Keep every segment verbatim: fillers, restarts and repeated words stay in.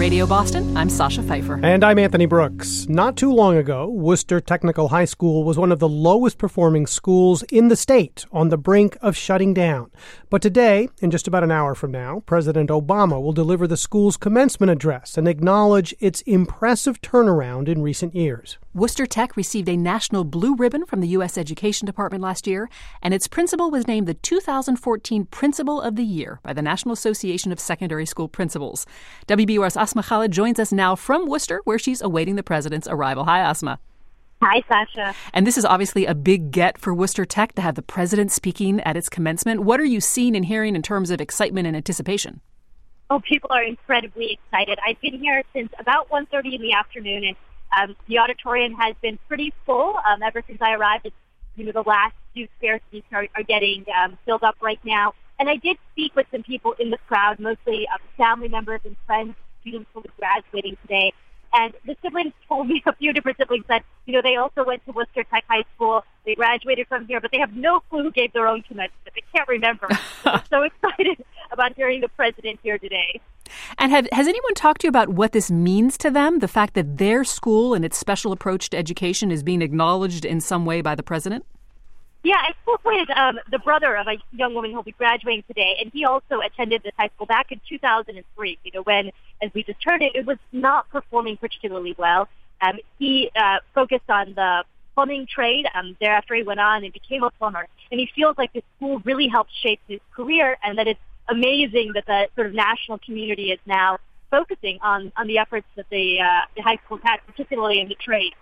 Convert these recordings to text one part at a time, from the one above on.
Radio Boston, I'm Sasha Pfeiffer. And I'm Anthony Brooks. Not too long ago, Worcester Technical High School was one of the lowest performing schools in the state, on the brink of shutting down. But today, in just about an hour from now, President Obama will deliver the school's commencement address and acknowledge its impressive turnaround in recent years. Worcester Tech received a National Blue Ribbon from the U S Education Department last year, and its principal was named the two thousand fourteen Principal of the Year by the National Association of Secondary School Principals. W B U R's Asma Khalid joins us now from Worcester, where she's awaiting the president's arrival. Hi, Asma. Hi, Sasha. And this is obviously a big get for Worcester Tech to have the president speaking at its commencement. What are you seeing and hearing in terms of excitement and anticipation? Oh, people are incredibly excited. I've been here since about one thirty in the afternoon, and um, the auditorium has been pretty full um, ever since I arrived. It's, you know, the last few spare seats are, are getting um, filled up right now. And I did speak with some people in the crowd, mostly uh, family members and friends, students who were graduating today. And the siblings told me, a few different siblings said, you know, they also went to Worcester Tech High School. They graduated from here, but they have no clue who gave their own commencement. They can't remember. I'm so excited about hearing the president here today. And have, has anyone talked to you about what this means to them, the fact that their school and its special approach to education is being acknowledged in some way by the president? Yeah, I spoke with um, the brother of a young woman who will be graduating today, and he also attended this high school back in two thousand three, you know, when, as we just heard it, it was not performing particularly well. Um, he uh, focused on the plumbing trade. Um, thereafter, he went on and became a plumber, and he feels like this school really helped shape his career, and that it's amazing that the sort of national community is now focusing on, on the efforts that the, uh, the high school had, particularly in the trade.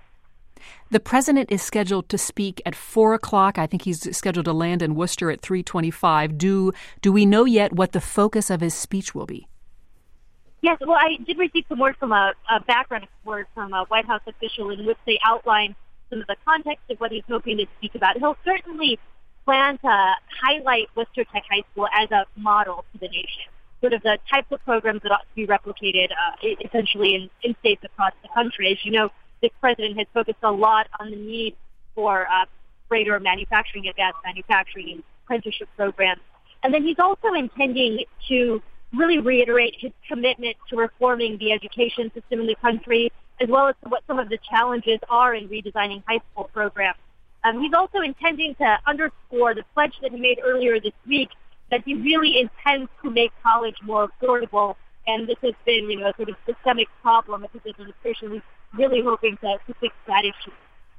The president is scheduled to speak at four o'clock. I think he's scheduled to land in Worcester at three twenty-five. Do do we know yet what the focus of his speech will be? Yes, well, I did receive some word from a, a background word from a White House official in which they outlined some of the context of what he's hoping to speak about. He'll certainly plan to highlight Worcester Tech High School as a model to the nation, sort of the types of programs that ought to be replicated uh, essentially in, in states across the country. As you know, the president has focused a lot on the need for uh, greater manufacturing, advanced manufacturing, and apprenticeship programs. And then he's also intending to really reiterate his commitment to reforming the education system in the country, as well as to what some of the challenges are in redesigning high school programs. Um, he's also intending to underscore the pledge that he made earlier this week that he really intends to make college more affordable. And this has been, you know, a sort of systemic problem with his administration. He's really hoping to, to fix that issue.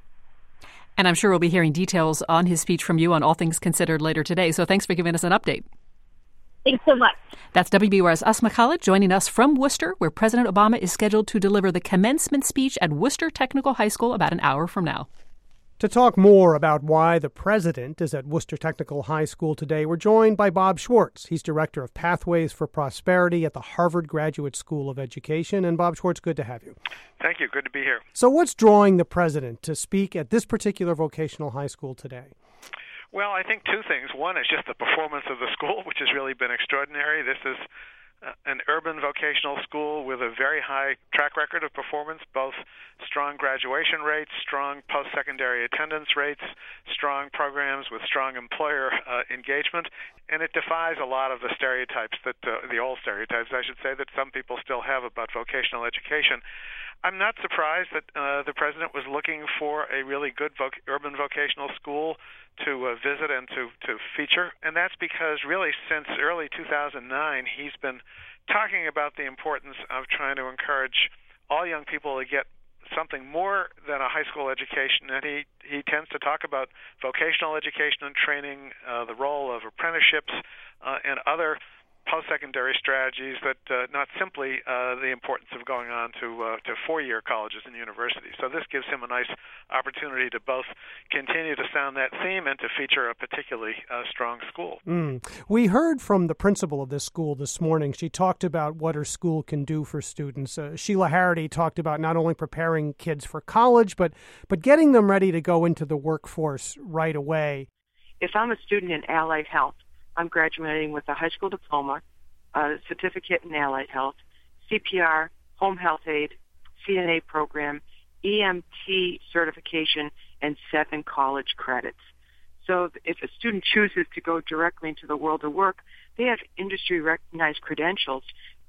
And I'm sure we'll be hearing details on his speech from you on All Things Considered later today. So thanks for giving us an update. Thanks so much. That's W B U R's Asma Khalid joining us from Worcester, where President Obama is scheduled to deliver the commencement speech at Worcester Technical High School about an hour from now. To talk more about why the president is at Worcester Technical High School today, we're joined by Bob Schwartz. He's director of Pathways for Prosperity at the Harvard Graduate School of Education. And Bob Schwartz, good to have you. Thank you. Good to be here. So what's drawing the president to speak at this particular vocational high school today? Well, I think two things. One is just the performance of the school, which has really been extraordinary. This is uh, an urban vocational school with a very high track record of performance, both strong graduation rates, strong post-secondary attendance rates, strong programs with strong employer uh, engagement, and it defies a lot of the stereotypes that, uh, the old stereotypes, I should say, that some people still have about vocational education. I'm not surprised that uh, the president was looking for a really good voc- urban vocational school to uh, visit and to, to feature, and that's because really since early two thousand nine, he's been talking about the importance of trying to encourage all young people to get something more than a high school education, and he, he tends to talk about vocational education and training, uh, the role of apprenticeships, uh, and other post-secondary strategies that uh, not simply uh, the importance of going on to uh, to four-year colleges and universities. So this gives him a nice opportunity to both continue to sound that theme and to feature a particularly uh, strong school. Mm. We heard from the principal of this school this morning. She talked about what her school can do for students. Uh, Sheila Harity talked about not only preparing kids for college, but but getting them ready to go into the workforce right away. If I'm a student in allied health, I'm graduating with a high school diploma, a certificate in allied health, C P R, home health aid, C N A program, E M T certification, and seven college credits. So if a student chooses to go directly into the world of work, they have industry-recognized credentials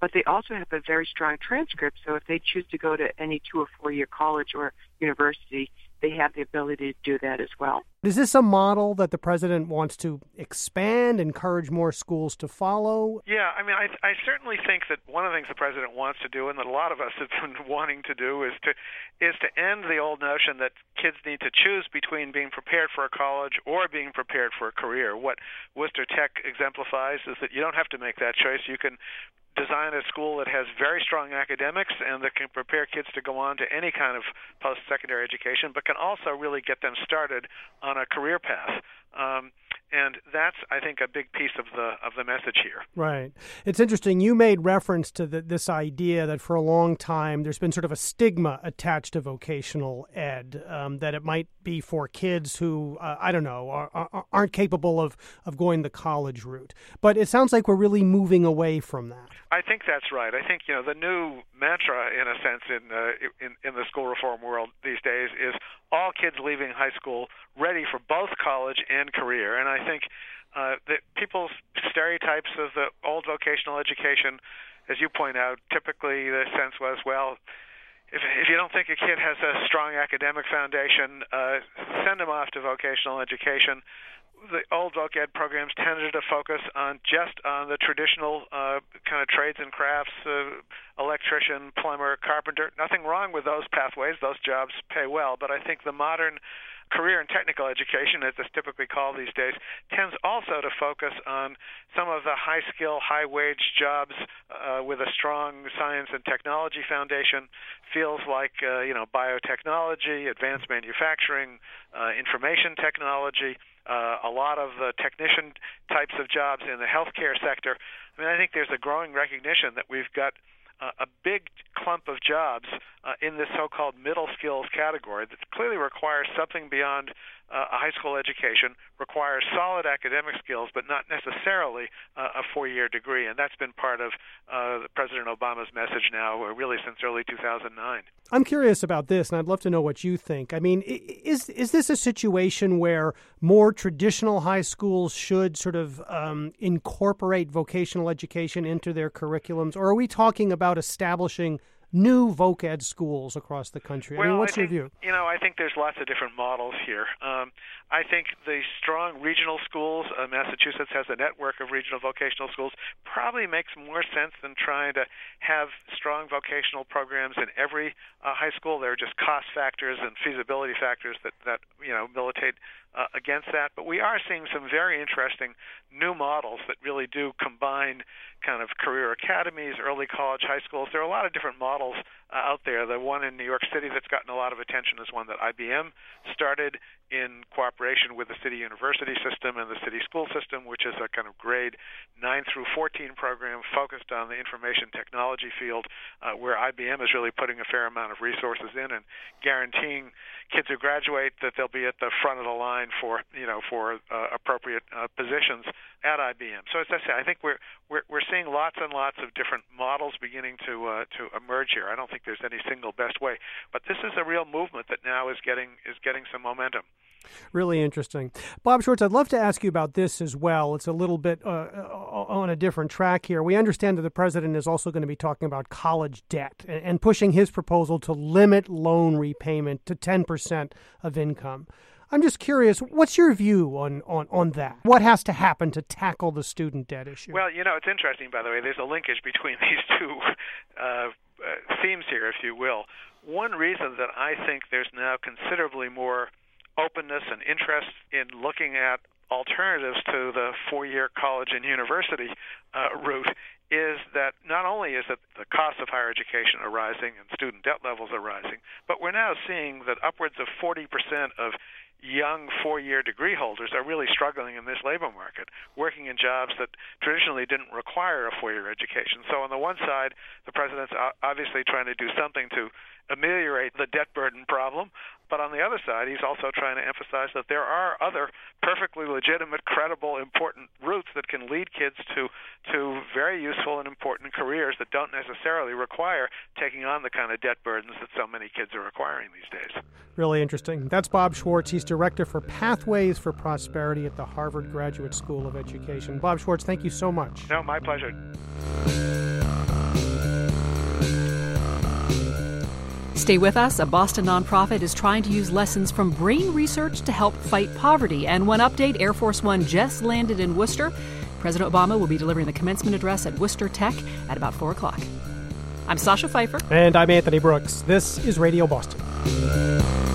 but they also have a very strong transcript. So if they choose to go to any two or four-year college or university, they have the ability to do that as well. Is this a model that the president wants to expand, encourage more schools to follow? Yeah, I mean, I, I certainly think that one of the things the president wants to do, and that a lot of us have been wanting to do, is to is to end the old notion that kids need to choose between being prepared for a college or being prepared for a career. What Worcester Tech exemplifies is that you don't have to make that choice. You can design a school that has very strong academics and that can prepare kids to go on to any kind of post-secondary education, but can also really get them started on a career path. Um, and that's, I think, a big piece of the of the message here. Right. It's interesting. You made reference to the, this idea that for a long time there's been sort of a stigma attached to vocational ed, um, that it might be for kids who, uh, I don't know, are, are, aren't capable of, of going the college route. But it sounds like we're really moving away from that. I think that's right. I think, you know, the new mantra, in a sense, in, uh, in in the school reform world these days is all kids leaving high school ready for both college and career. And I think uh, that people's stereotypes of the old vocational education, as you point out, typically the sense was, well, if if you don't think a kid has a strong academic foundation, uh, send them off to vocational education. The old voc ed programs tended to focus on just on the traditional uh, kind of trades and crafts, uh, electrician, plumber, carpenter. Nothing wrong with those pathways. Those jobs pay well. But I think the modern career and technical education, as it's typically called these days, tends also to focus on some of the high-skill, high-wage jobs uh, with a strong science and technology foundation. Fields like, uh, you know, biotechnology, advanced manufacturing, uh, information technology. Uh, a lot of the technician types of jobs in the healthcare sector. I mean, I think there's a growing recognition that we've got uh, a big clump of jobs uh, in this so-called middle skills category that clearly requires something beyond uh, a high school education, requires solid academic skills, but not necessarily uh, a four-year degree. And that's been part of uh, President Obama's message now, uh, really since early two thousand nine. I'm curious about this, and I'd love to know what you think. I mean, is is this a situation where more traditional high schools should sort of um, incorporate vocational education into their curriculums, or are we talking about establishing new voc ed schools across the country? Well, I mean, what's I think, your view? You know, I think there's lots of different models here. Um, I think the strong regional schools, uh, Massachusetts has a network of regional vocational schools, probably makes more sense than trying to have strong vocational programs in every uh, high school. There are just cost factors and feasibility factors that, that you know, militate uh, against that. But we are seeing some very interesting new models that really do combine kind of career academies, early college, high schools. There are a lot of different models uh, out there. The one in New York City that's gotten a lot of attention is one that I B M started in cooperation with the city university system and the city school system, which is a kind of grade nine through fourteen program focused on the information technology field, uh, where I B M is really putting a fair amount of resources in and guaranteeing kids who graduate that they'll be at the front of the line for, you know, for uh, appropriate uh, positions at I B M. So as I say, I think we're we're we're seeing lots and lots of different models beginning to uh, to emerge here. I don't think there's any single best way, but this is a real movement that now is getting is getting some momentum. Really interesting. Bob Schwartz, I'd love to ask you about this as well. It's a little bit uh, on a different track here. We understand that the president is also going to be talking about college debt and pushing his proposal to limit loan repayment to ten percent of income. I'm just curious, what's your view on, on, on that? What has to happen to tackle the student debt issue? Well, you know, it's interesting, by the way. There's a linkage between these two uh, uh, themes here, if you will. One reason that I think there's now considerably more openness and interest in looking at alternatives to the four-year college and university uh, route is that not only is it the cost of higher education are rising and student debt levels are rising, but we're now seeing that upwards of forty percent of young four-year degree holders are really struggling in this labor market, working in jobs that traditionally didn't require a four-year education. So on the one side, the president's obviously trying to do something to ameliorate the debt burden problem, but on the other side, he's also trying to emphasize that there are other perfectly legitimate, credible, important routes that can lead kids to to very useful and important careers that don't necessarily require taking on the kind of debt burdens that so many kids are acquiring these days. Really interesting. That's Bob Schwartz. He's Director for Pathways for Prosperity at the Harvard Graduate School of Education. Bob Schwartz, thank you so much. No, my pleasure. Stay with us. A Boston nonprofit is trying to use lessons from brain research to help fight poverty. And one update, Air Force One just landed in Worcester. President Obama will be delivering the commencement address at Worcester Tech at about four o'clock. I'm Sasha Pfeiffer. And I'm Anthony Brooks. This is Radio Boston.